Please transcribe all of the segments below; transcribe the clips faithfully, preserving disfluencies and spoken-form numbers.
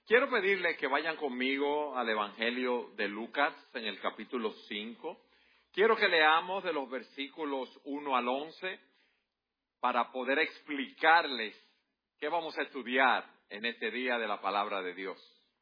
Quiero pedirles que vayan conmigo al Evangelio de Lucas en el capítulo cinco. Quiero que leamos de los versículos uno al once para poder explicarles qué vamos a estudiar en este día de la palabra de Dios.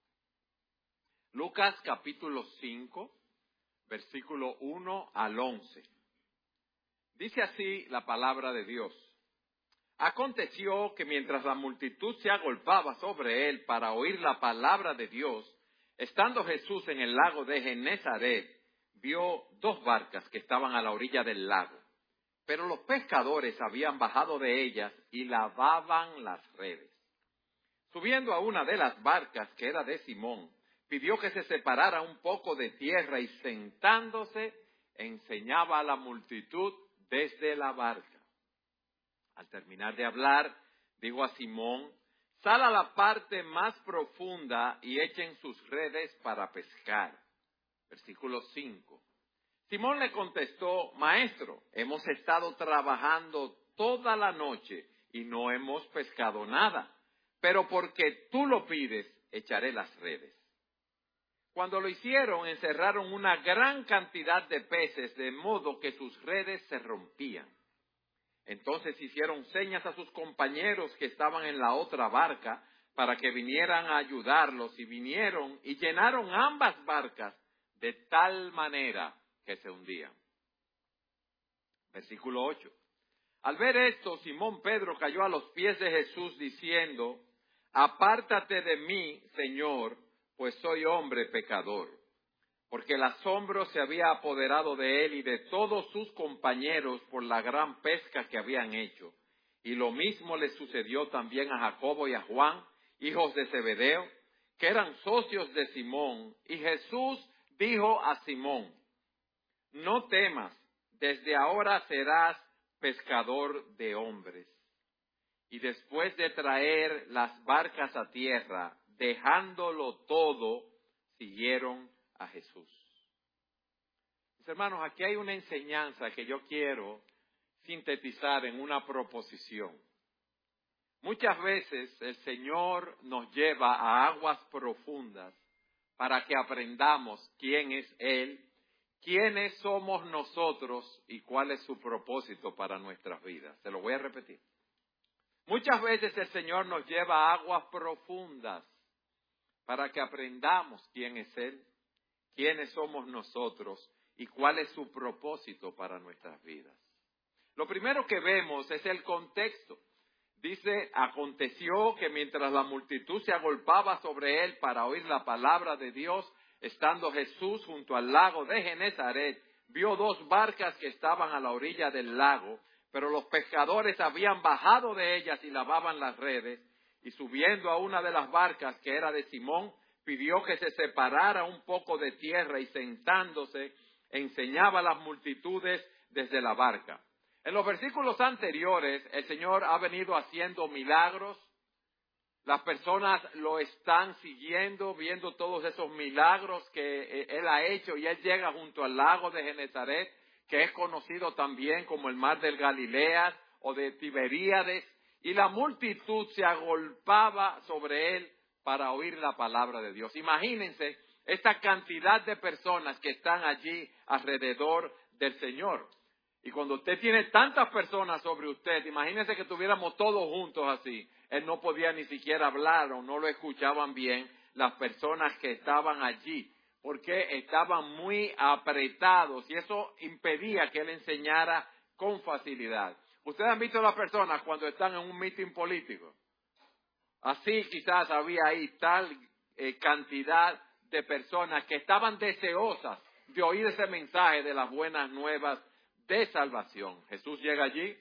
Lucas capítulo cinco, versículo uno al once. Dice así la palabra de Dios. Aconteció que mientras la multitud se agolpaba sobre él para oír la palabra de Dios, estando Jesús en el lago de Genezaret, vio dos barcas que estaban a la orilla del lago. Pero los pescadores habían bajado de ellas y lavaban las redes. Subiendo a una de las barcas, que era de Simón, pidió que se separara un poco de tierra y sentándose, enseñaba a la multitud desde la barca. Al terminar de hablar, dijo a Simón, sal a la parte más profunda y echen sus redes para pescar. Versículo cinco. Simón le contestó, Maestro, hemos estado trabajando toda la noche y no hemos pescado nada, pero porque tú lo pides, echaré las redes. Cuando lo hicieron, encerraron una gran cantidad de peces, de modo que sus redes se rompían. Entonces hicieron señas a sus compañeros que estaban en la otra barca para que vinieran a ayudarlos, y vinieron y llenaron ambas barcas de tal manera que se hundían. Versículo ocho. Al ver esto, Simón Pedro cayó a los pies de Jesús diciendo, apártate de mí, Señor, pues soy hombre pecador. Porque el asombro se había apoderado de él y de todos sus compañeros por la gran pesca que habían hecho. Y lo mismo le sucedió también a Jacobo y a Juan, hijos de Zebedeo, que eran socios de Simón. Y Jesús dijo a Simón, no temas, desde ahora serás pescador de hombres. Y después de traer las barcas a tierra, dejándolo todo, siguieron a Jesús. Mis hermanos, aquí hay una enseñanza que yo quiero sintetizar en una proposición. Muchas veces el Señor nos lleva a aguas profundas para que aprendamos quién es Él, quiénes somos nosotros y cuál es su propósito para nuestras vidas. Se lo voy a repetir. Muchas veces el Señor nos lleva a aguas profundas para que aprendamos quién es Él, quiénes somos nosotros y cuál es su propósito para nuestras vidas. Lo primero que vemos es el contexto. Dice, aconteció que mientras la multitud se agolpaba sobre él para oír la palabra de Dios, estando Jesús junto al lago de Genezaret, vio dos barcas que estaban a la orilla del lago, pero los pescadores habían bajado de ellas y lavaban las redes, y subiendo a una de las barcas que era de Simón, pidió que se separara un poco de tierra y sentándose, enseñaba a las multitudes desde la barca. En los versículos anteriores, el Señor ha venido haciendo milagros. Las personas lo están siguiendo, viendo todos esos milagros que Él ha hecho, y Él llega junto al lago de Genezaret, que es conocido también como el mar del Galilea o de Tiberíades, y la multitud se agolpaba sobre Él para oír la palabra de Dios. Imagínense esta cantidad de personas que están allí alrededor del Señor. Y cuando usted tiene tantas personas sobre usted, imagínense que estuviéramos todos juntos así. Él no podía ni siquiera hablar o no lo escuchaban bien las personas que estaban allí, porque estaban muy apretados y eso impedía que él enseñara con facilidad. Ustedes han visto a las personas cuando están en un mitin político. Así quizás había ahí tal eh, cantidad de personas que estaban deseosas de oír ese mensaje de las buenas nuevas de salvación. Jesús llega allí,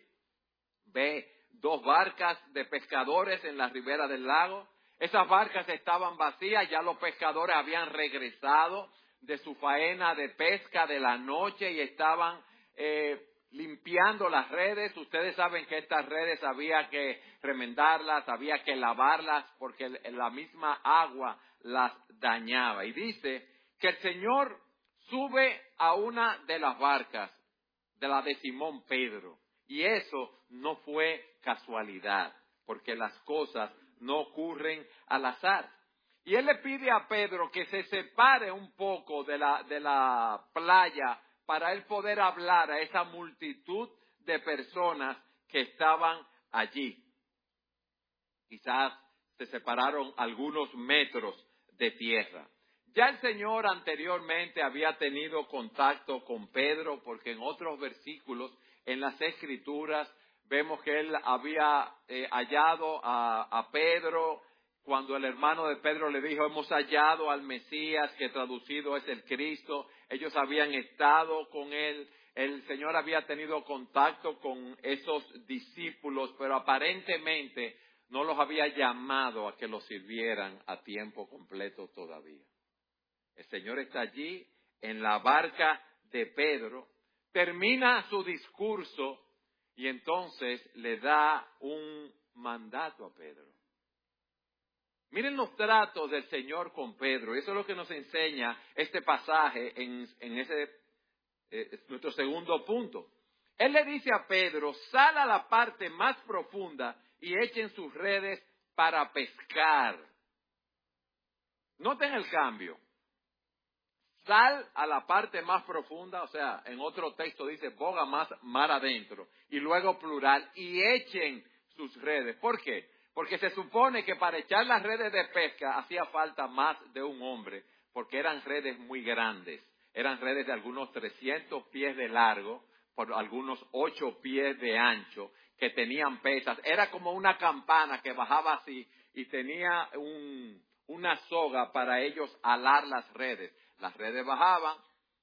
ve dos barcas de pescadores en la ribera del lago. Esas barcas estaban vacías, ya los pescadores habían regresado de su faena de pesca de la noche y estaban eh, limpiando las redes. Ustedes saben que estas redes había que remendarlas, había que lavarlas porque la misma agua las dañaba. Y dice que el Señor sube a una de las barcas, de la de Simón Pedro. Y eso no fue casualidad, porque las cosas no ocurren al azar. Y él le pide a Pedro que se separe un poco de la, de la playa para él poder hablar a esa multitud de personas que estaban allí. Quizás se separaron algunos metros de tierra. Ya el Señor anteriormente había tenido contacto con Pedro, porque en otros versículos, en las Escrituras, vemos que él había eh, hallado a, a Pedro, cuando el hermano de Pedro le dijo, hemos hallado al Mesías, que traducido es el Cristo. Ellos habían estado con él, el Señor había tenido contacto con esos discípulos, pero aparentemente no los había llamado a que los sirvieran a tiempo completo todavía. El Señor está allí en la barca de Pedro, termina su discurso y entonces le da un mandato a Pedro. Miren los tratos del Señor con Pedro, y eso es lo que nos enseña este pasaje en, en ese eh, nuestro segundo punto. Él le dice a Pedro, sal a la parte más profunda y echen sus redes para pescar. Noten el cambio. Sal a la parte más profunda, o sea, en otro texto dice boga más mar adentro, y luego plural, y echen sus redes. ¿Por qué? Porque se supone que para echar las redes de pesca hacía falta más de un hombre, porque eran redes muy grandes. Eran redes de algunos trescientos pies de largo, por algunos ocho pies de ancho, que tenían pesas. Era como una campana que bajaba así y tenía un, una soga para ellos alar las redes. Las redes bajaban,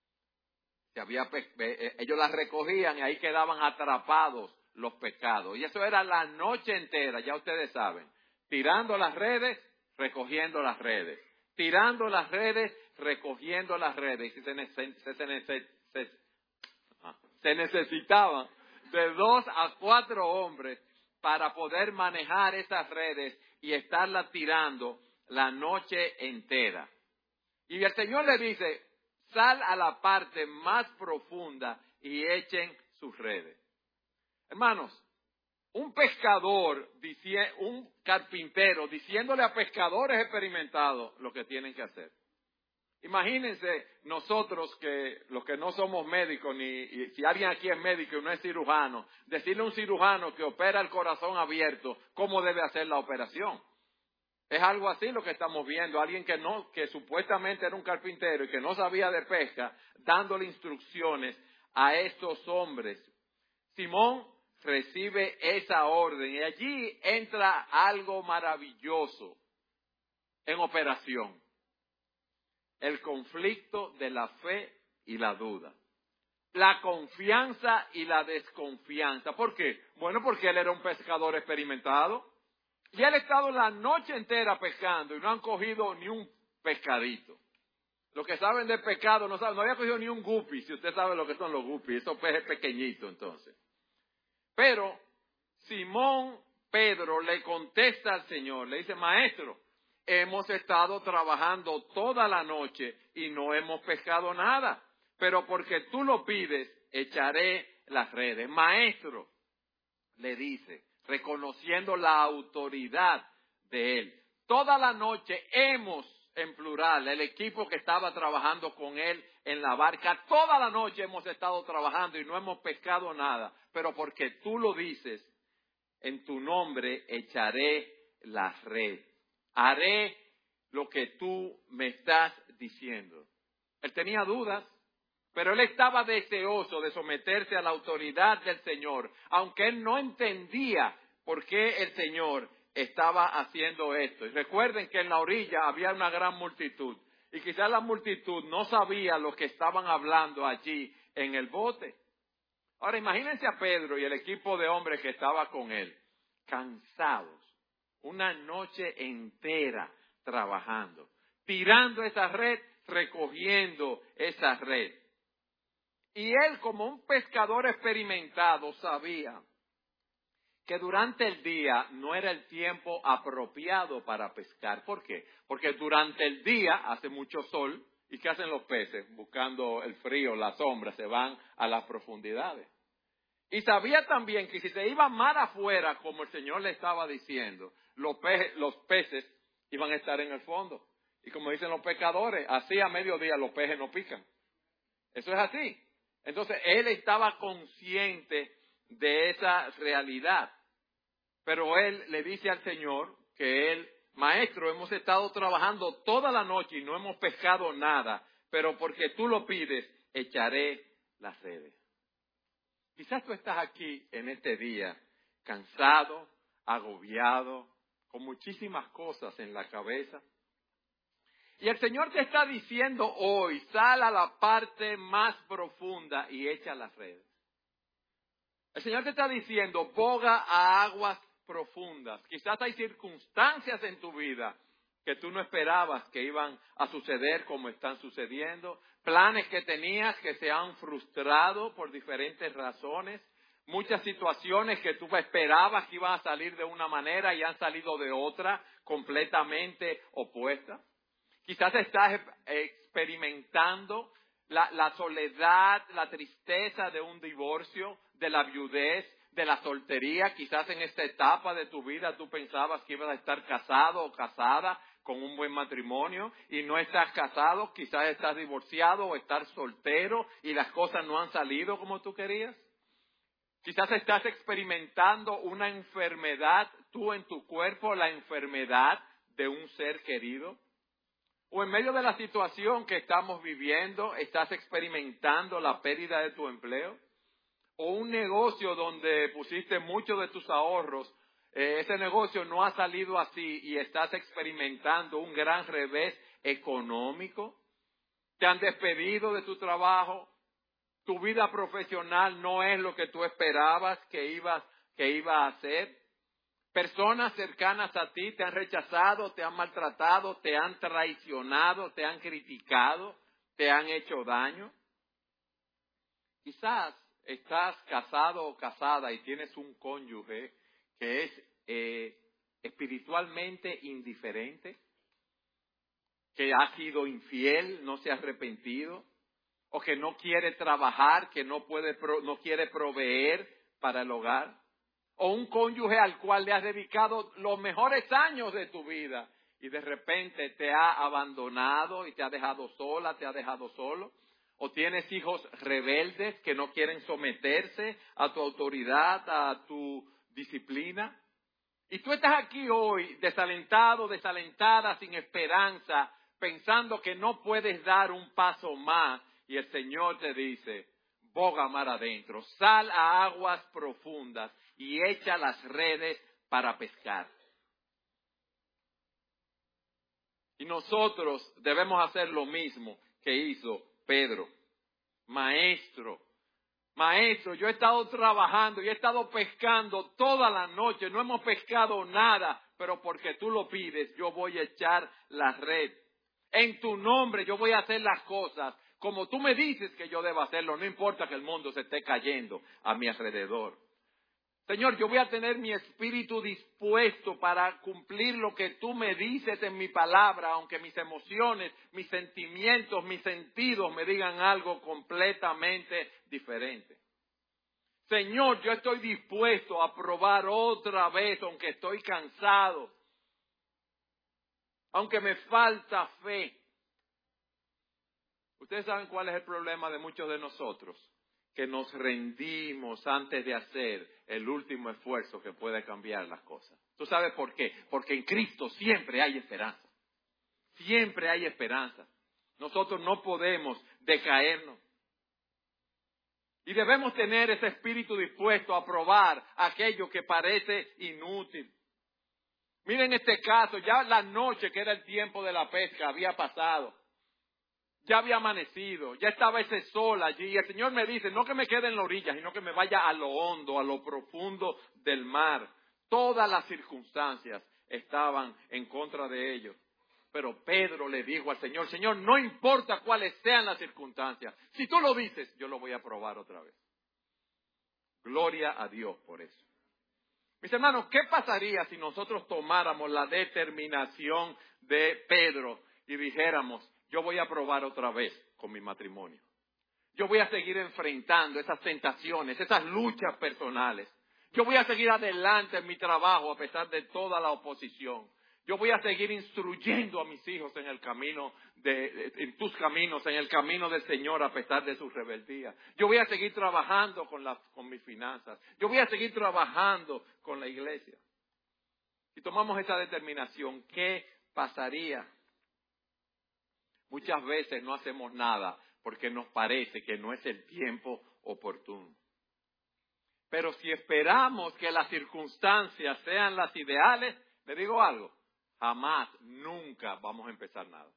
se había, ellos las recogían y ahí quedaban atrapados los pescados. Y eso era la noche entera, ya ustedes saben. Tirando las redes, recogiendo las redes. Tirando las redes, recogiendo las redes. Y se, se, se, se, se necesitaban de dos a cuatro hombres para poder manejar esas redes y estarlas tirando la noche entera. Y el Señor le dice, sal a la parte más profunda y echen sus redes. Hermanos, un pescador, un carpintero, diciéndole a pescadores experimentados lo que tienen que hacer. Imagínense nosotros que los que no somos médicos, ni y si alguien aquí es médico y no es cirujano, decirle a un cirujano que opera el corazón abierto cómo debe hacer la operación. Es algo así lo que estamos viendo, alguien que no, que supuestamente era un carpintero y que no sabía de pesca, dándole instrucciones a estos hombres. Simón recibe esa orden y allí entra algo maravilloso en operación. El conflicto de la fe y la duda. La confianza y la desconfianza. ¿Por qué? Bueno, porque él era un pescador experimentado. Y él ha estado la noche entera pescando y no han cogido ni un pescadito. Los que saben de pescado no saben, no había cogido ni un guppy, si usted sabe lo que son los guppies, esos peces pequeñitos entonces. Pero Simón Pedro le contesta al Señor, le dice, maestro, hemos estado trabajando toda la noche y no hemos pescado nada, pero porque tú lo pides, echaré las redes. Maestro, le dice, reconociendo la autoridad de él. Toda la noche hemos, en plural, el equipo que estaba trabajando con él en la barca, toda la noche hemos estado trabajando y no hemos pescado nada, pero porque tú lo dices, en tu nombre echaré la red. Haré lo que tú me estás diciendo. Él tenía dudas, pero él estaba deseoso de someterse a la autoridad del Señor, aunque él no entendía por qué el Señor estaba haciendo esto. Y recuerden que en la orilla había una gran multitud, y quizás la multitud no sabía lo que estaban hablando allí en el bote. Ahora imagínense a Pedro y el equipo de hombres que estaba con él, cansados, una noche entera trabajando, tirando esa red, recogiendo esa red. Y él, como un pescador experimentado, sabía que durante el día no era el tiempo apropiado para pescar. ¿Por qué? Porque durante el día hace mucho sol, ¿y qué hacen los peces? Buscando el frío, la sombra, se van a las profundidades. Y sabía también que si se iba mar afuera, como el Señor le estaba diciendo, los peces, los peces iban a estar en el fondo. Y como dicen los pescadores, así a mediodía los peces no pican. Eso es así. Entonces, él estaba consciente de esa realidad. Pero él le dice al Señor que él, maestro, hemos estado trabajando toda la noche y no hemos pescado nada, pero porque tú lo pides, echaré las redes. Quizás tú estás aquí en este día, cansado, agobiado, con muchísimas cosas en la cabeza. Y el Señor te está diciendo hoy, sal a la parte más profunda y echa las redes. El Señor te está diciendo, boga a aguas profundas. Quizás hay circunstancias en tu vida que tú no esperabas que iban a suceder como están sucediendo. Planes que tenías que se han frustrado por diferentes razones. Muchas situaciones que tú esperabas que iban a salir de una manera y han salido de otra completamente opuesta. Quizás estás experimentando la, la soledad, la tristeza de un divorcio, de la viudez, de la soltería. Quizás en esta etapa de tu vida tú pensabas que ibas a estar casado o casada con un buen matrimonio y no estás casado, quizás estás divorciado o estás soltero y las cosas no han salido como tú querías. Quizás estás experimentando una enfermedad, tú en tu cuerpo, la enfermedad de un ser querido. O en medio de la situación que estamos viviendo, estás experimentando la pérdida de tu empleo. O un negocio donde pusiste mucho de tus ahorros, eh, ese negocio no ha salido así y estás experimentando un gran revés económico. Te han despedido de tu trabajo. Tu vida profesional no es lo que tú esperabas que ibas, que iba a hacer. Personas cercanas a ti te han rechazado, te han maltratado, te han traicionado, te han criticado, te han hecho daño. Quizás estás casado o casada y tienes un cónyuge que es eh, espiritualmente indiferente, que ha sido infiel, no se ha arrepentido, o que no quiere trabajar, que no puede, no quiere proveer para el hogar. O un cónyuge al cual le has dedicado los mejores años de tu vida y de repente te ha abandonado y te ha dejado sola, te ha dejado solo. O tienes hijos rebeldes que no quieren someterse a tu autoridad, a tu disciplina. Y tú estás aquí hoy desalentado, desalentada, sin esperanza, pensando que no puedes dar un paso más. Y el Señor te dice, boga mar adentro, sal a aguas profundas y echa las redes para pescar. Y nosotros debemos hacer lo mismo que hizo Pedro. Maestro, maestro, yo he estado trabajando y he estado pescando toda la noche, no hemos pescado nada, pero porque tú lo pides, yo voy a echar la red. En tu nombre yo voy a hacer las cosas como tú me dices que yo debo hacerlo, no importa que el mundo se esté cayendo a mi alrededor. Señor, yo voy a tener mi espíritu dispuesto para cumplir lo que tú me dices en mi palabra, aunque mis emociones, mis sentimientos, mis sentidos me digan algo completamente diferente. Señor, yo estoy dispuesto a probar otra vez, aunque estoy cansado, aunque me falta fe. Ustedes saben cuál es el problema de muchos de nosotros, que nos rendimos antes de hacer el último esfuerzo que puede cambiar las cosas. ¿Tú sabes por qué? Porque en Cristo siempre hay esperanza. Siempre hay esperanza. Nosotros no podemos decaernos. Y debemos tener ese espíritu dispuesto a probar aquello que parece inútil. Miren este caso, ya la noche que era el tiempo de la pesca había pasado. Ya había amanecido, ya estaba ese sol allí. Y el Señor me dice, no que me quede en la orilla, sino que me vaya a lo hondo, a lo profundo del mar. Todas las circunstancias estaban en contra de ellos. Pero Pedro le dijo al Señor, Señor, no importa cuáles sean las circunstancias. Si tú lo dices, yo lo voy a probar otra vez. Gloria a Dios por eso. Mis hermanos, ¿qué pasaría si nosotros tomáramos la determinación de Pedro y dijéramos, yo voy a probar otra vez con mi matrimonio? Yo voy a seguir enfrentando esas tentaciones, esas luchas personales. Yo voy a seguir adelante en mi trabajo a pesar de toda la oposición. Yo voy a seguir instruyendo a mis hijos en el camino, de, en tus caminos, en el camino del Señor a pesar de su rebeldía. Yo voy a seguir trabajando con, las, con mis finanzas. Yo voy a seguir trabajando con la iglesia. Si tomamos esa determinación, ¿qué pasaría? Muchas veces no hacemos nada porque nos parece que no es el tiempo oportuno. Pero si esperamos que las circunstancias sean las ideales, le digo algo, jamás, nunca vamos a empezar nada.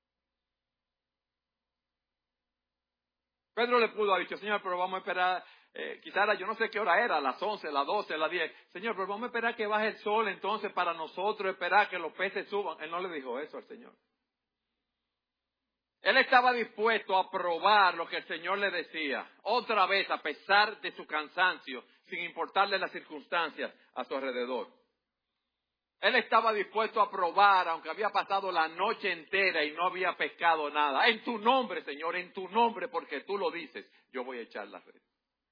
Pedro le pudo haber dicho, Señor, pero vamos a esperar, eh, quizás yo no sé qué hora era, las once, las doce, las diez. Señor, pero vamos a esperar que baje el sol, entonces para nosotros esperar que los peces suban. Él no le dijo eso al Señor. Él estaba dispuesto a probar lo que el Señor le decía, otra vez a pesar de su cansancio, sin importarle las circunstancias a su alrededor. Él estaba dispuesto a probar, aunque había pasado la noche entera y no había pescado nada. En tu nombre, Señor, en tu nombre, porque tú lo dices, yo voy a echar la red.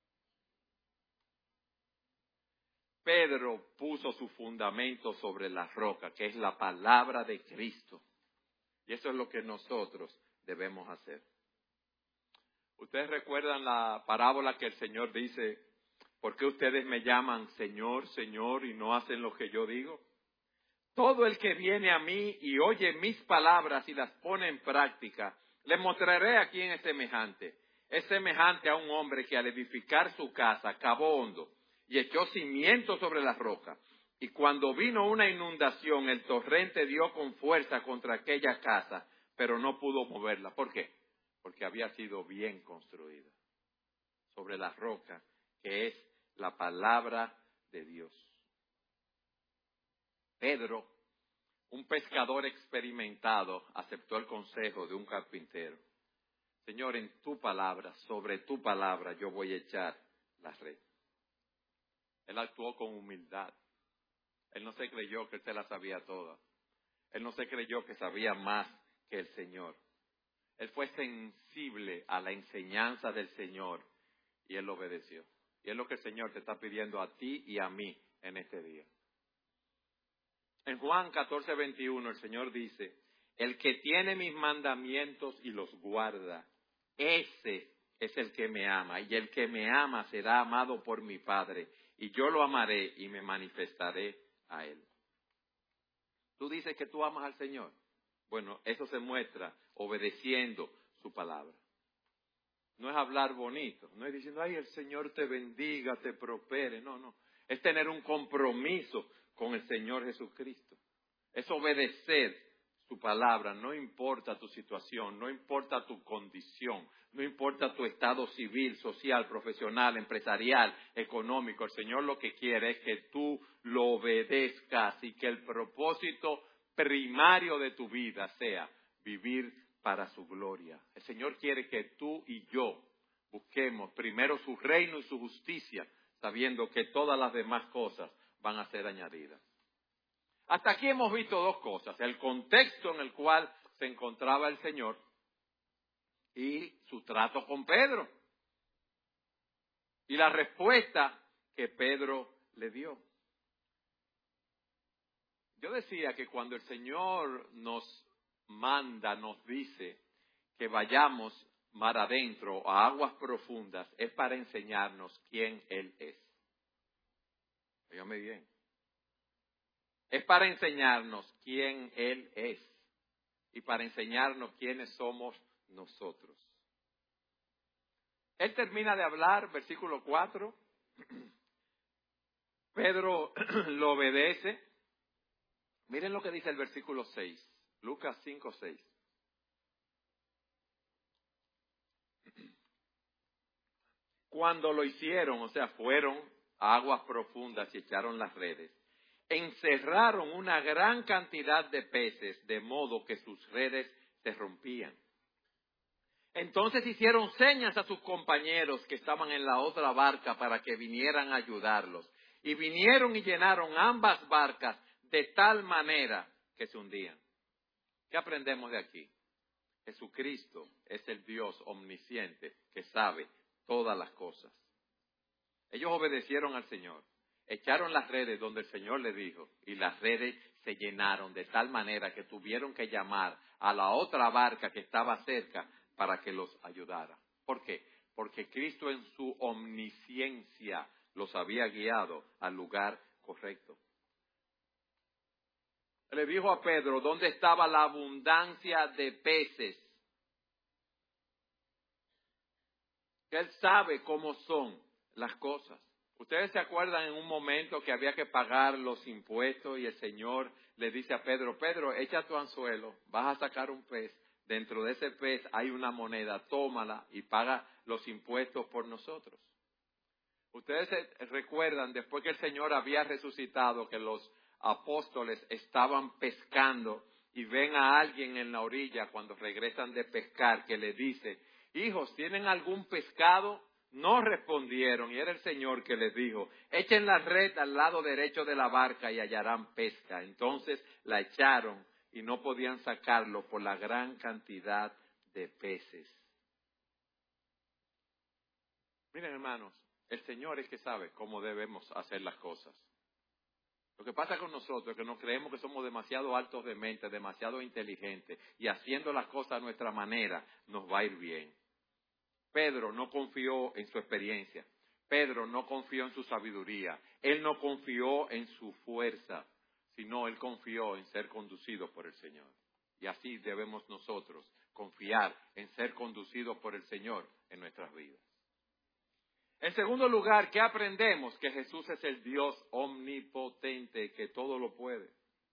Pedro puso su fundamento sobre la roca, que es la palabra de Cristo. Y eso es lo que nosotros debemos hacer. Ustedes recuerdan la parábola que el Señor dice, ¿por qué ustedes me llaman Señor, Señor y no hacen lo que yo digo? Todo el que viene a mí y oye mis palabras y las pone en práctica, le mostraré a quién es semejante. Es semejante a un hombre que al edificar su casa cavó hondo y echó cimientos sobre la roca. Y cuando vino una inundación, el torrente dio con fuerza contra aquella casa, pero no pudo moverla. ¿Por qué? Porque había sido bien construida sobre la roca, que es la palabra de Dios. Pedro, un pescador experimentado, aceptó el consejo de un carpintero. Señor, en tu palabra, sobre tu palabra, yo voy a echar la red. Él actuó con humildad. Él no se creyó que él se la sabía toda. Él no se creyó que sabía más que el Señor. Él fue sensible a la enseñanza del Señor y él obedeció. Y es lo que el Señor te está pidiendo a ti y a mí en este día. En Juan catorce veintiuno el Señor dice, el que tiene mis mandamientos y los guarda, ese es el que me ama. Y el que me ama será amado por mi Padre. Y yo lo amaré y me manifestaré a él. ¿Tú dices que tú amas al Señor? Bueno, eso se muestra obedeciendo su palabra. No es hablar bonito, no es diciendo, ay, el Señor te bendiga, te prospere. No, no. Es tener un compromiso con el Señor Jesucristo. Es obedecer su palabra, no importa tu situación, no importa tu condición, no importa tu estado civil, social, profesional, empresarial, económico. El Señor lo que quiere es que tú lo obedezcas y que el propósito primario de tu vida sea vivir para su gloria. El Señor quiere que tú y yo busquemos primero su reino y su justicia, sabiendo que todas las demás cosas van a ser añadidas. Hasta aquí hemos visto dos cosas, el contexto en el cual se encontraba el Señor y su trato con Pedro. Y la respuesta que Pedro le dio. Yo decía que cuando el Señor nos manda, nos dice que vayamos mar adentro a aguas profundas, es para enseñarnos quién Él es. Óigame bien. Es para enseñarnos quién Él es y para enseñarnos quiénes somos nosotros. Él termina de hablar, versículo cuatro. Pedro lo obedece. Miren lo que dice el versículo seis, Lucas cinco, seis. Cuando lo hicieron, o sea, fueron a aguas profundas y echaron las redes, encerraron una gran cantidad de peces, de modo que sus redes se rompían. Entonces hicieron señas a sus compañeros que estaban en la otra barca para que vinieran a ayudarlos. Y vinieron y llenaron ambas barcas de tal manera que se hundían. ¿Qué aprendemos de aquí? Jesucristo es el Dios omnisciente que sabe todas las cosas. Ellos obedecieron al Señor, echaron las redes donde el Señor les dijo y las redes se llenaron de tal manera que tuvieron que llamar a la otra barca que estaba cerca para que los ayudara. ¿Por qué? Porque Cristo en su omnisciencia los había guiado al lugar correcto. Le dijo a Pedro dónde estaba la abundancia de peces. Que él sabe cómo son las cosas. Ustedes se acuerdan en un momento que había que pagar los impuestos y el Señor le dice a Pedro, Pedro, echa tu anzuelo, vas a sacar un pez, dentro de ese pez hay una moneda, tómala y paga los impuestos por nosotros. Ustedes se recuerdan después que el Señor había resucitado que los apóstoles estaban pescando y ven a alguien en la orilla cuando regresan de pescar que le dice, hijos, ¿tienen algún pescado? No respondieron y era el Señor que les dijo, echen la red al lado derecho de la barca y hallarán pesca. Entonces la echaron y no podían sacarlo por la gran cantidad de peces. Miren, hermanos, el Señor es que sabe cómo debemos hacer las cosas. Lo que pasa con nosotros es que nos creemos que somos demasiado altos de mente, demasiado inteligentes, y haciendo las cosas a nuestra manera nos va a ir bien. Pedro no confió en su experiencia. Pedro no confió en su sabiduría. Él no confió en su fuerza, sino él confió en ser conducido por el Señor. Y así debemos nosotros confiar en ser conducidos por el Señor en nuestras vidas. En segundo lugar, ¿qué aprendemos? Que Jesús es el Dios omnipotente, que todo lo puede.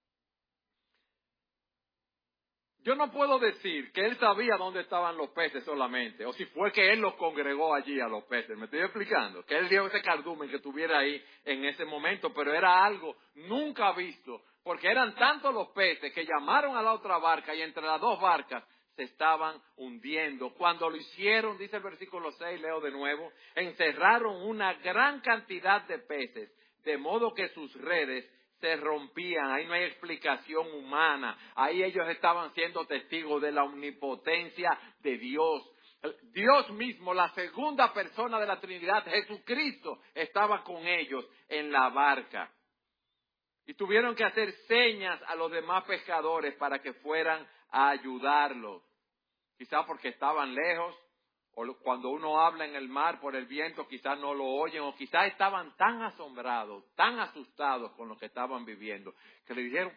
Yo no puedo decir que él sabía dónde estaban los peces solamente, o si fue que él los congregó allí a los peces. ¿Me estoy explicando? Que él dio ese cardumen que estuviera ahí en ese momento, pero era algo nunca visto, porque eran tantos los peces que llamaron a la otra barca y entre las dos barcas se estaban hundiendo. Cuando lo hicieron, dice el versículo seis, leo de nuevo, encerraron una gran cantidad de peces, de modo que sus redes se rompían. Ahí no hay explicación humana. Ahí ellos estaban siendo testigos de la omnipotencia de Dios. Dios mismo, la segunda persona de la Trinidad, Jesucristo, estaba con ellos en la barca. Y tuvieron que hacer señas a los demás pescadores para que fueran a ayudarlos. Quizás porque estaban lejos, o cuando uno habla en el mar por el viento, quizás no lo oyen, o quizás estaban tan asombrados, tan asustados con lo que estaban viviendo, que le dijeron,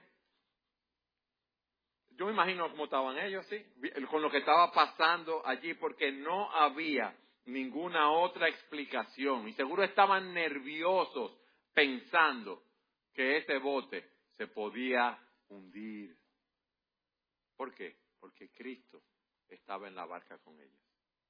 yo me imagino cómo estaban ellos, sí, con lo que estaba pasando allí, porque no había ninguna otra explicación, y seguro estaban nerviosos pensando que ese bote se podía hundir. ¿Por qué? Porque Cristo estaba en la barca con ellos.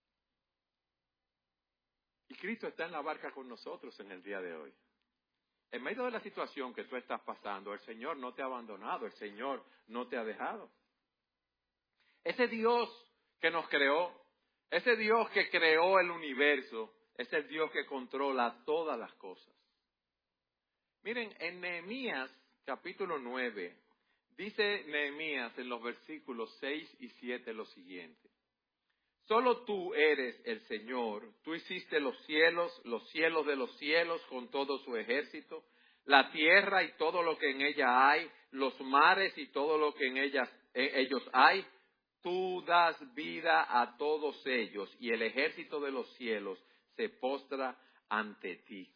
Y Cristo está en la barca con nosotros en el día de hoy. En medio de la situación que tú estás pasando, el Señor no te ha abandonado, el Señor no te ha dejado. Ese Dios que nos creó, ese Dios que creó el universo, es el Dios que controla todas las cosas. Miren, en Nehemías capítulo nueve, dice Nehemías en los versículos seis y siete lo siguiente. Solo tú eres el Señor, tú hiciste los cielos, los cielos de los cielos con todo su ejército, la tierra y todo lo que en ella hay, los mares y todo lo que en ellas, en ellos hay. Tú das vida a todos ellos y el ejército de los cielos se postra ante ti.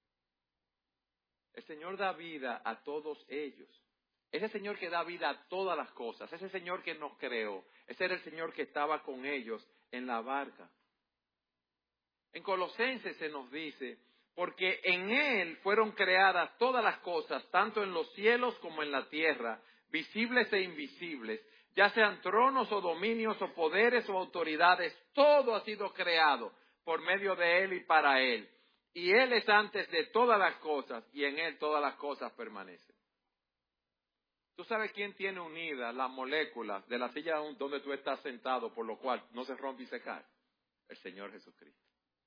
El Señor da vida a todos ellos. Ese Señor que da vida a todas las cosas, ese Señor que nos creó, ese era el Señor que estaba con ellos en la barca. En Colosenses se nos dice, porque en Él fueron creadas todas las cosas, tanto en los cielos como en la tierra, visibles e invisibles, ya sean tronos o dominios o poderes o autoridades, todo ha sido creado por medio de Él y para Él. Y Él es antes de todas las cosas y en Él todas las cosas permanecen. ¿Tú sabes quién tiene unidas las moléculas de la silla donde tú estás sentado, por lo cual no se rompe y se cae? El Señor Jesucristo.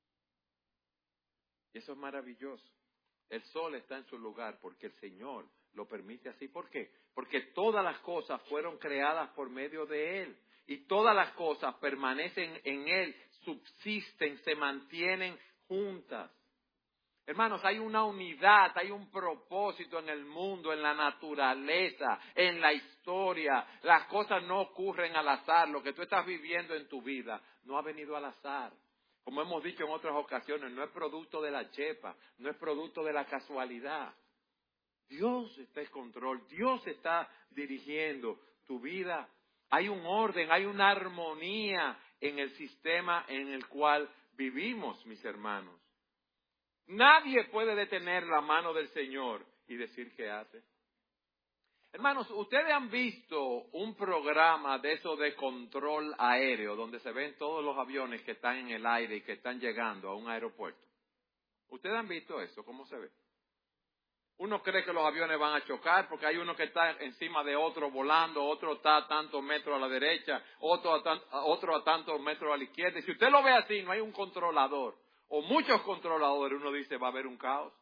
Y eso es maravilloso. El sol está en su lugar porque el Señor lo permite así. ¿Por qué? Porque todas las cosas fueron creadas por medio de Él. Y todas las cosas permanecen en Él, subsisten, se mantienen juntas. Hermanos, hay una unidad, hay un propósito en el mundo, en la naturaleza, en la historia. Las cosas no ocurren al azar. Lo que tú estás viviendo en tu vida no ha venido al azar. Como hemos dicho en otras ocasiones, no es producto de la chepa, no es producto de la casualidad. Dios está en control, Dios está dirigiendo tu vida. Hay un orden, hay una armonía en el sistema en el cual vivimos, mis hermanos. Nadie puede detener la mano del Señor y decir qué hace. Hermanos, ustedes han visto un programa de eso de control aéreo, donde se ven todos los aviones que están en el aire y que están llegando a un aeropuerto. ¿Ustedes han visto eso? ¿Cómo se ve? Uno cree que los aviones van a chocar porque hay uno que está encima de otro volando, otro está a tantos metros a la derecha, otro a, tan, otro a tantos metros a la izquierda. Y si usted lo ve así, no hay un controlador o muchos controladores, uno dice va a haber un caos.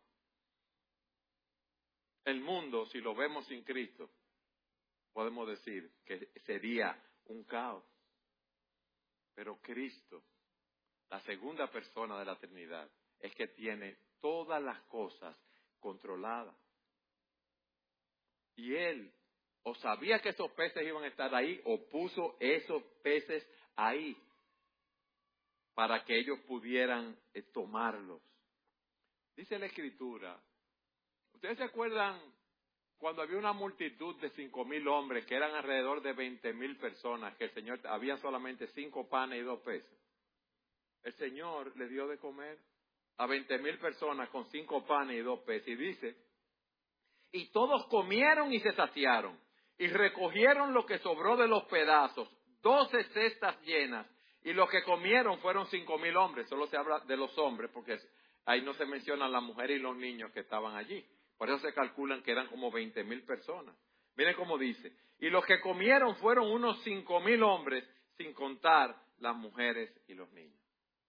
El mundo, si lo vemos sin Cristo, podemos decir que sería un caos. Pero Cristo, la segunda persona de la Trinidad, es que tiene todas las cosas controladas. Y Él o sabía que esos peces iban a estar ahí o puso esos peces ahí para que ellos pudieran eh, tomarlos. Dice la Escritura, ¿ustedes se acuerdan cuando había una multitud de cinco mil hombres, que eran alrededor de veinte mil personas, que el Señor, había solamente cinco panes y dos peces? El Señor le dio de comer a veinte mil personas con cinco panes y dos peces. Y dice, y todos comieron y se saciaron, y recogieron lo que sobró de los pedazos, doce cestas llenas, y los que comieron fueron cinco mil hombres. Solo se habla de los hombres, porque ahí no se mencionan las mujeres y los niños que estaban allí. Por eso se calculan que eran como veinte mil personas. Miren cómo dice, y los que comieron fueron unos cinco mil hombres, sin contar las mujeres y los niños.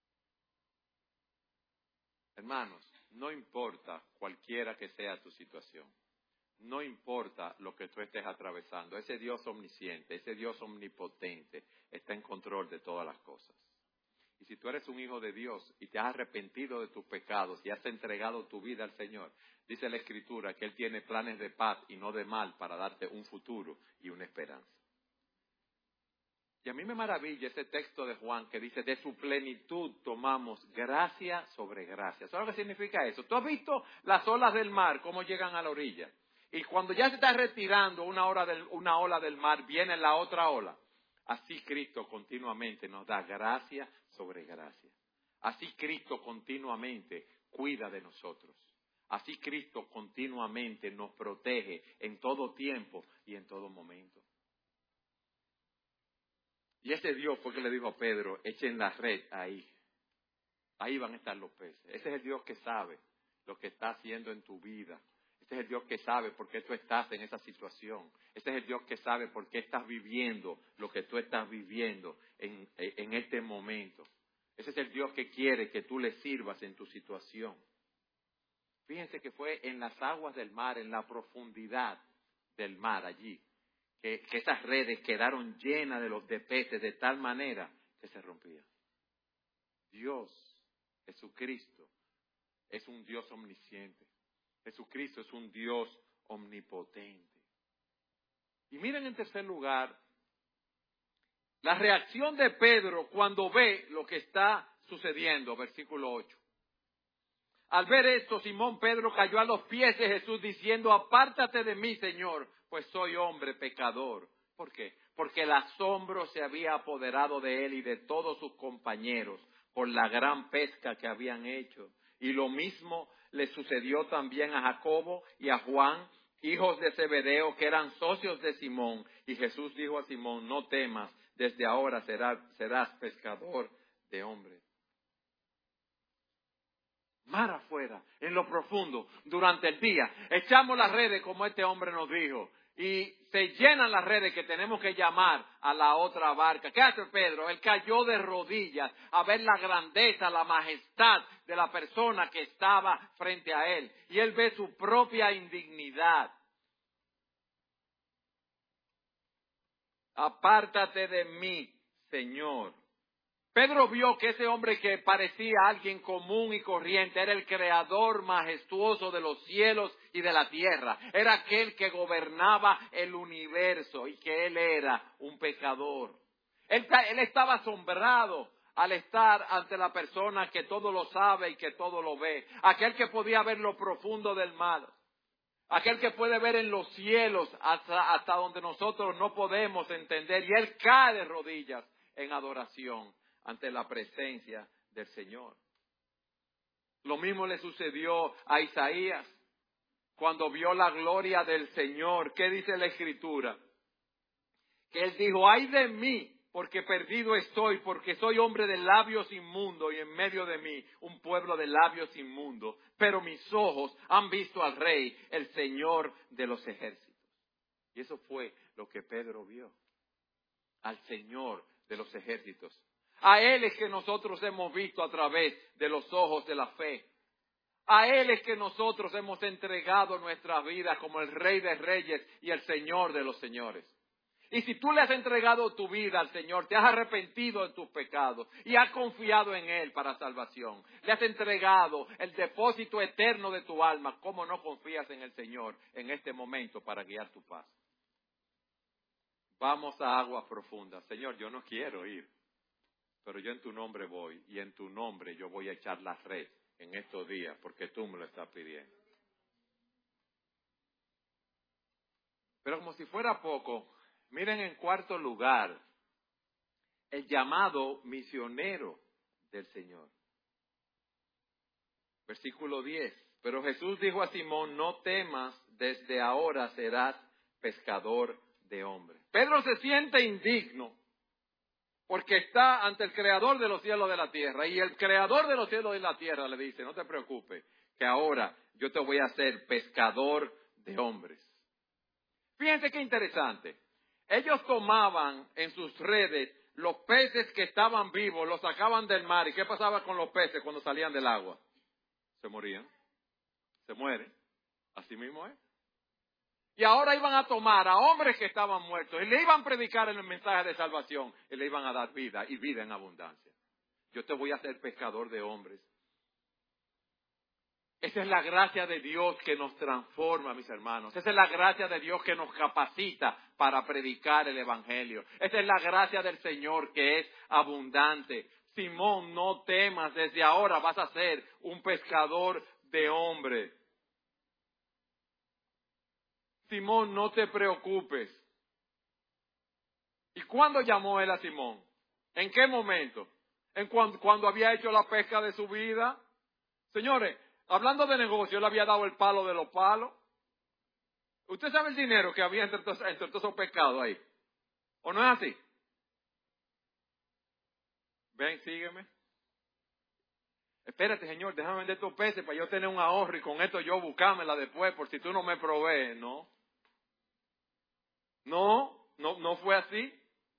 Hermanos, no importa cualquiera que sea tu situación, no importa lo que tú estés atravesando, ese Dios omnisciente, ese Dios omnipotente está en control de todas las cosas. Y si tú eres un hijo de Dios y te has arrepentido de tus pecados y has entregado tu vida al Señor, dice la Escritura que Él tiene planes de paz y no de mal para darte un futuro y una esperanza. Y a mí me maravilla ese texto de Juan que dice, de su plenitud tomamos gracia sobre gracia. ¿Sabes lo que significa eso? ¿Tú has visto las olas del mar, cómo llegan a la orilla? Y cuando ya se está retirando una, hora del, una ola del mar, viene la otra ola. Así Cristo continuamente nos da gracia sobre gracia. Así Cristo continuamente cuida de nosotros. Así Cristo continuamente nos protege en todo tiempo y en todo momento. Y ese Dios fue que le dijo a Pedro, echen la red ahí. Ahí van a estar los peces. Ese es el Dios que sabe lo que está haciendo en tu vida. Ese es el Dios que sabe por qué tú estás en esa situación. Ese es el Dios que sabe por qué estás viviendo lo que tú estás viviendo en, en este momento. Ese es el Dios que quiere que tú le sirvas en tu situación. Fíjense que fue en las aguas del mar, en la profundidad del mar allí, que, que esas redes quedaron llenas de los de peces de tal manera que se rompían. Dios, Jesucristo, es un Dios omnisciente. Jesucristo es un Dios omnipotente. Y miren en tercer lugar, la reacción de Pedro cuando ve lo que está sucediendo, versículo ocho. Al ver esto, Simón Pedro cayó a los pies de Jesús diciendo, apártate de mí, Señor, pues soy hombre pecador. ¿Por qué? Porque el asombro se había apoderado de él y de todos sus compañeros por la gran pesca que habían hecho. Y lo mismo le sucedió también a Jacobo y a Juan, hijos de Zebedeo, que eran socios de Simón. Y Jesús dijo a Simón, no temas, desde ahora serás, serás pescador de hombres. Mar afuera, en lo profundo, durante el día, echamos las redes como este hombre nos dijo, y se llenan las redes que tenemos que llamar a la otra barca. ¿Qué hace Pedro? Él cayó de rodillas a ver la grandeza, la majestad de la persona que estaba frente a él, y él ve su propia indignidad. Apártate de mí, Señor, Pedro vio que ese hombre que parecía alguien común y corriente era el creador majestuoso de los cielos y de la tierra. Era aquel que gobernaba el universo y que él era un pecador. Él, él estaba asombrado al estar ante la persona que todo lo sabe y que todo lo ve. Aquel que podía ver lo profundo del mal. Aquel que puede ver en los cielos hasta, hasta donde nosotros no podemos entender. Y él cae de rodillas en adoración ante la presencia del Señor. Lo mismo le sucedió a Isaías cuando vio la gloria del Señor. ¿Qué dice la Escritura? Que él dijo, ay de mí, porque perdido estoy, porque soy hombre de labios inmundos y en medio de mí un pueblo de labios inmundos. Pero mis ojos han visto al Rey, el Señor de los ejércitos. Y eso fue lo que Pedro vio, al Señor de los ejércitos. A Él es que nosotros hemos visto a través de los ojos de la fe. A Él es que nosotros hemos entregado nuestras vidas como el Rey de Reyes y el Señor de los Señores. Y si tú le has entregado tu vida al Señor, te has arrepentido de tus pecados y has confiado en Él para salvación, le has entregado el depósito eterno de tu alma, ¿cómo no confías en el Señor en este momento para guiar tu paso? Vamos a aguas profundas. Señor, yo no quiero ir, pero yo en tu nombre voy y en tu nombre yo voy a echar la red en estos días porque tú me lo estás pidiendo. Pero como si fuera poco, miren en cuarto lugar el llamado misionero del Señor. Versículo diez. Pero Jesús dijo a Simón, no temas, desde ahora serás pescador de hombres. Pedro se siente indigno porque está ante el creador de los cielos y de la tierra. Y el creador de los cielos y de la tierra le dice, no te preocupes, que ahora yo te voy a hacer pescador de hombres. Fíjense qué interesante. Ellos tomaban en sus redes los peces que estaban vivos, los sacaban del mar. ¿Y qué pasaba con los peces cuando salían del agua? Se morían, se mueren. Así mismo es. Y ahora iban a tomar a hombres que estaban muertos y le iban a predicar el mensaje de salvación y le iban a dar vida y vida en abundancia. Yo te voy a hacer pescador de hombres. Esa es la gracia de Dios que nos transforma, mis hermanos. Esa es la gracia de Dios que nos capacita para predicar el Evangelio. Esa es la gracia del Señor que es abundante. Simón, no temas, desde ahora vas a ser un pescador de hombres. Simón, no te preocupes. ¿Y cuándo llamó él a Simón? ¿En qué momento? ¿En cuando, cuando había hecho la pesca de su vida? Señores, hablando de negocio, él había dado el palo de los palos. ¿Usted sabe el dinero que había entre todos, entre todos esos pescados ahí? ¿O no es así? Ven, sígueme. Espérate, Señor, déjame vender estos peces para yo tener un ahorro y con esto yo buscármela después por si tú no me provees, ¿no? No, no, no fue así.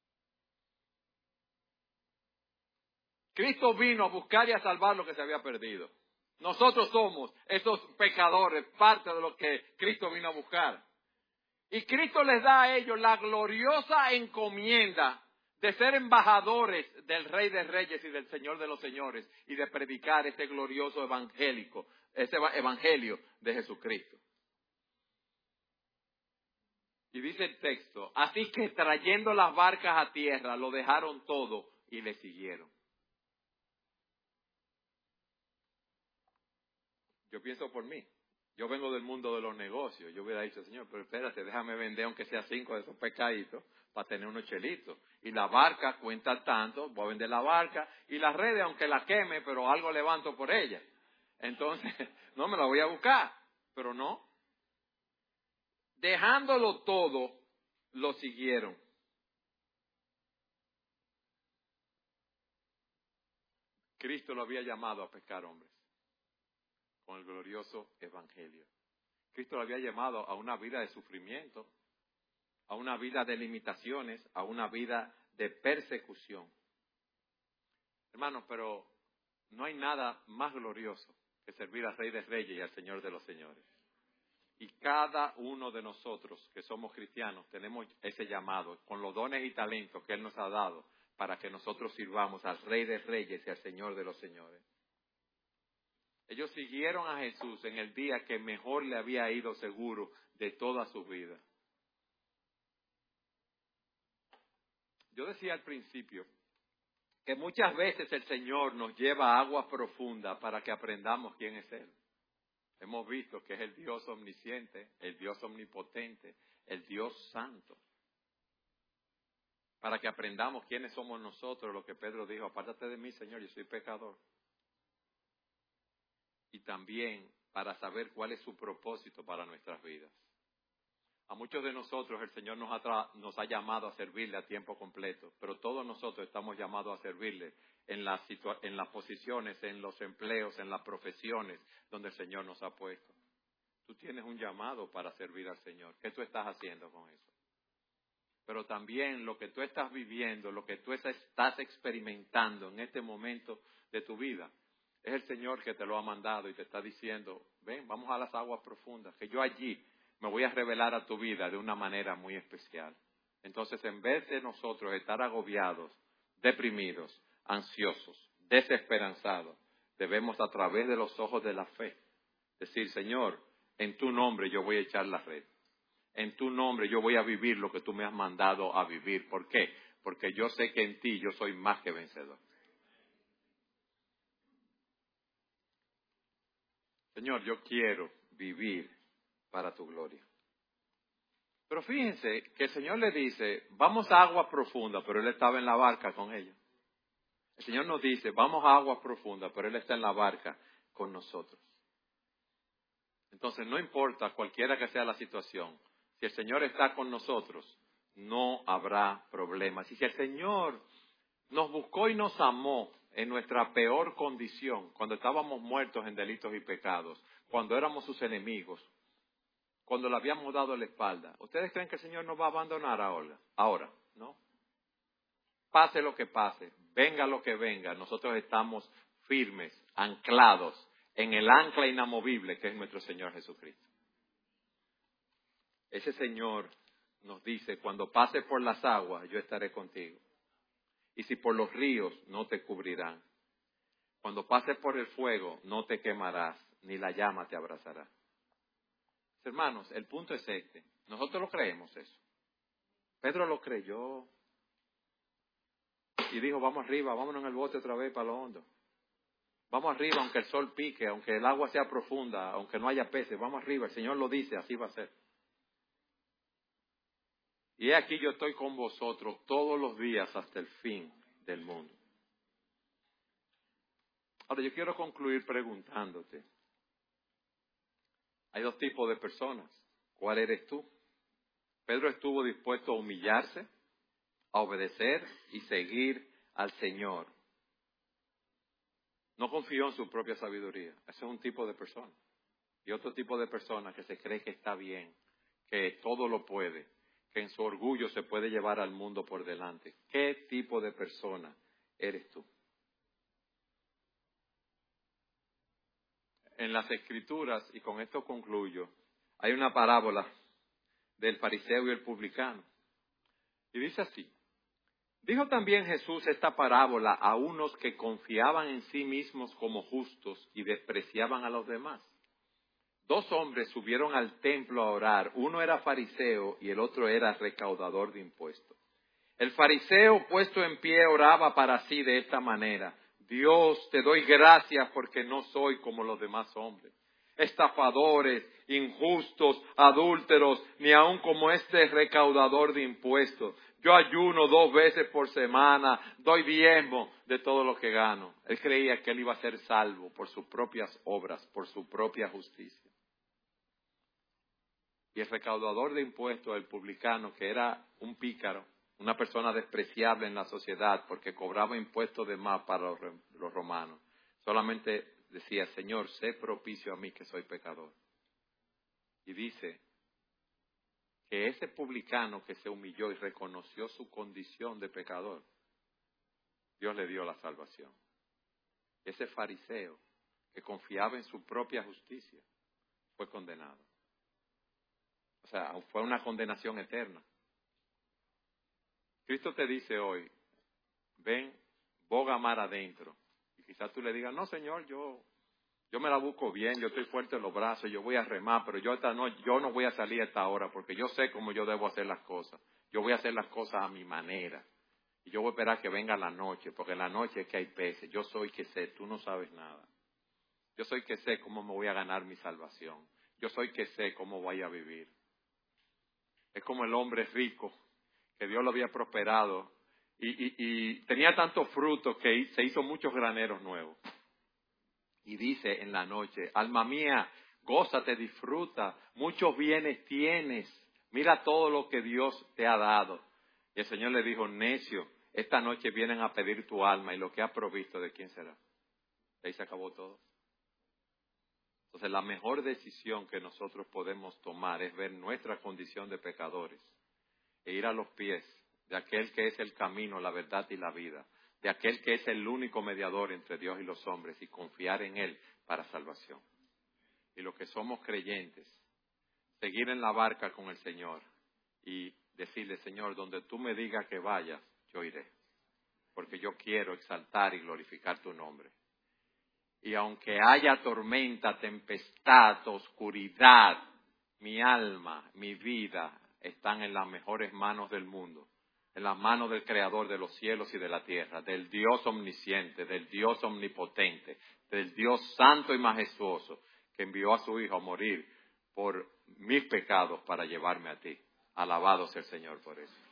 Cristo vino a buscar y a salvar lo que se había perdido. Nosotros somos esos pecadores, parte de lo que Cristo vino a buscar. Y Cristo les da a ellos la gloriosa encomienda de ser embajadores del Rey de Reyes y del Señor de los Señores y de predicar ese glorioso evangélico, ese evangelio de Jesucristo. Y dice el texto, así que trayendo las barcas a tierra, lo dejaron todo y le siguieron. Yo pienso por mí. Yo vengo del mundo de los negocios. Yo hubiera dicho, Señor, pero espérate, déjame vender aunque sea cinco de esos pescaditos para tener unos chelitos. Y la barca cuenta tanto, voy a vender la barca. Y las redes, aunque la queme, pero algo levanto por ella. Entonces, no me la voy a buscar. Pero no. Dejándolo todo, lo siguieron. Cristo lo había llamado a pescar hombres con el glorioso evangelio. Cristo lo había llamado a una vida de sufrimiento, a una vida de limitaciones, a una vida de persecución. Hermanos, pero no hay nada más glorioso que servir al Rey de Reyes y al Señor de los Señores. Y cada uno de nosotros que somos cristianos tenemos ese llamado, con los dones y talentos que Él nos ha dado, para que nosotros sirvamos al Rey de Reyes y al Señor de los Señores. Ellos siguieron a Jesús en el día que mejor le había ido seguro de toda su vida. Yo decía al principio que muchas veces el Señor nos lleva a aguas profundas para que aprendamos quién es Él. Hemos visto que es el Dios omnisciente, el Dios omnipotente, el Dios santo. Para que aprendamos quiénes somos nosotros, lo que Pedro dijo, apártate de mí, Señor, yo soy pecador. Y también para saber cuál es su propósito para nuestras vidas. A muchos de nosotros el Señor nos ha, tra- nos ha llamado a servirle a tiempo completo, pero todos nosotros estamos llamados a servirle en las, situa- en las posiciones, en los empleos, en las profesiones donde el Señor nos ha puesto. Tú tienes un llamado para servir al Señor. ¿Qué tú estás haciendo con eso? Pero también lo que tú estás viviendo, lo que tú estás experimentando en este momento de tu vida, es el Señor que te lo ha mandado y te está diciendo, ven, vamos a las aguas profundas, que yo allí me voy a revelar a tu vida de una manera muy especial. Entonces, en vez de nosotros estar agobiados, deprimidos, ansiosos, desesperanzados, debemos a través de los ojos de la fe decir, Señor, en tu nombre yo voy a echar la red. En tu nombre yo voy a vivir lo que tú me has mandado a vivir. ¿Por qué? Porque yo sé que en ti yo soy más que vencedor. Señor, yo quiero vivir para tu gloria. Pero fíjense que el Señor le dice, vamos a agua profunda, pero Él estaba en la barca con ellos. El Señor nos dice, vamos a agua profunda, pero Él está en la barca con nosotros. Entonces, no importa cualquiera que sea la situación, si el Señor está con nosotros, no habrá problemas. Y si el Señor nos buscó y nos amó en nuestra peor condición, cuando estábamos muertos en delitos y pecados, cuando éramos sus enemigos, cuando le habíamos dado la espalda, ¿ustedes creen que el Señor nos va a abandonar ahora? Ahora, ¿no? Pase lo que pase, venga lo que venga, nosotros estamos firmes, anclados en el ancla inamovible que es nuestro Señor Jesucristo. Ese Señor nos dice, cuando pases por las aguas, yo estaré contigo. Y si por los ríos, no te cubrirán. Cuando pases por el fuego, no te quemarás, ni la llama te abrazará. Hermanos, el punto es este. Nosotros lo creemos eso. Pedro lo creyó. Y dijo, vamos arriba, vámonos en el bote otra vez para lo hondo. Vamos arriba, aunque el sol pique, aunque el agua sea profunda, aunque no haya peces, vamos arriba. El Señor lo dice, así va a ser. Y he aquí yo estoy con vosotros todos los días hasta el fin del mundo. Ahora yo quiero concluir preguntándote. Hay dos tipos de personas. ¿Cuál eres tú? Pedro estuvo dispuesto a humillarse, a obedecer y seguir al Señor. No confió en su propia sabiduría. Ese es un tipo de persona. Y otro tipo de persona que se cree que está bien, que todo lo puede, que en su orgullo se puede llevar al mundo por delante. ¿Qué tipo de persona eres tú? En las Escrituras, y con esto concluyo, hay una parábola del fariseo y el publicano. Y dice así. Dijo también Jesús esta parábola a unos que confiaban en sí mismos como justos y despreciaban a los demás. Dos hombres subieron al templo a orar. Uno era fariseo y el otro era recaudador de impuestos. El fariseo, puesto en pie, oraba para sí de esta manera. Dios, te doy gracias porque no soy como los demás hombres, estafadores, injustos, adúlteros, ni aun como este recaudador de impuestos. Yo ayuno dos veces por semana, doy diezmo de todo lo que gano. Él creía que él iba a ser salvo por sus propias obras, por su propia justicia. Y el recaudador de impuestos, el publicano, que era un pícaro, una persona despreciable en la sociedad porque cobraba impuestos de más para los, los romanos, solamente decía, Señor, sé propicio a mí que soy pecador. Y dice que ese publicano que se humilló y reconoció su condición de pecador, Dios le dio la salvación. Ese fariseo que confiaba en su propia justicia fue condenado. O sea, fue una condenación eterna. Cristo te dice hoy, ven, boga mar adentro. Y quizás tú le digas, no, Señor, yo, yo me la busco bien, yo estoy fuerte en los brazos, yo voy a remar, pero yo, esta no, yo no voy a salir a esta hora porque yo sé cómo yo debo hacer las cosas. Yo voy a hacer las cosas a mi manera. Y yo voy a esperar que venga la noche, porque en la noche es que hay peces. Yo soy que sé, tú no sabes nada. Yo soy que sé cómo me voy a ganar mi salvación. Yo soy que sé cómo voy a vivir. Es como el hombre rico, que Dios lo había prosperado y, y, y tenía tantos frutos que se hizo muchos graneros nuevos. Y dice en la noche, alma mía, gózate, disfruta, muchos bienes tienes, mira todo lo que Dios te ha dado. Y el Señor le dijo, necio, esta noche vienen a pedir tu alma y lo que has provisto, ¿de quién será? Y ahí se acabó todo. Entonces la mejor decisión que nosotros podemos tomar es ver nuestra condición de pecadores e ir a los pies de aquel que es el camino, la verdad y la vida, de aquel que es el único mediador entre Dios y los hombres y confiar en Él para salvación. Y los que somos creyentes, seguir en la barca con el Señor y decirle, Señor, donde tú me digas que vayas, yo iré, porque yo quiero exaltar y glorificar tu nombre. Y aunque haya tormenta, tempestad, oscuridad, mi alma, mi vida están en las mejores manos del mundo, en las manos del Creador de los cielos y de la tierra, del Dios omnisciente, del Dios omnipotente, del Dios santo y majestuoso, que envió a su Hijo a morir por mis pecados para llevarme a ti. Alabado sea el Señor por eso.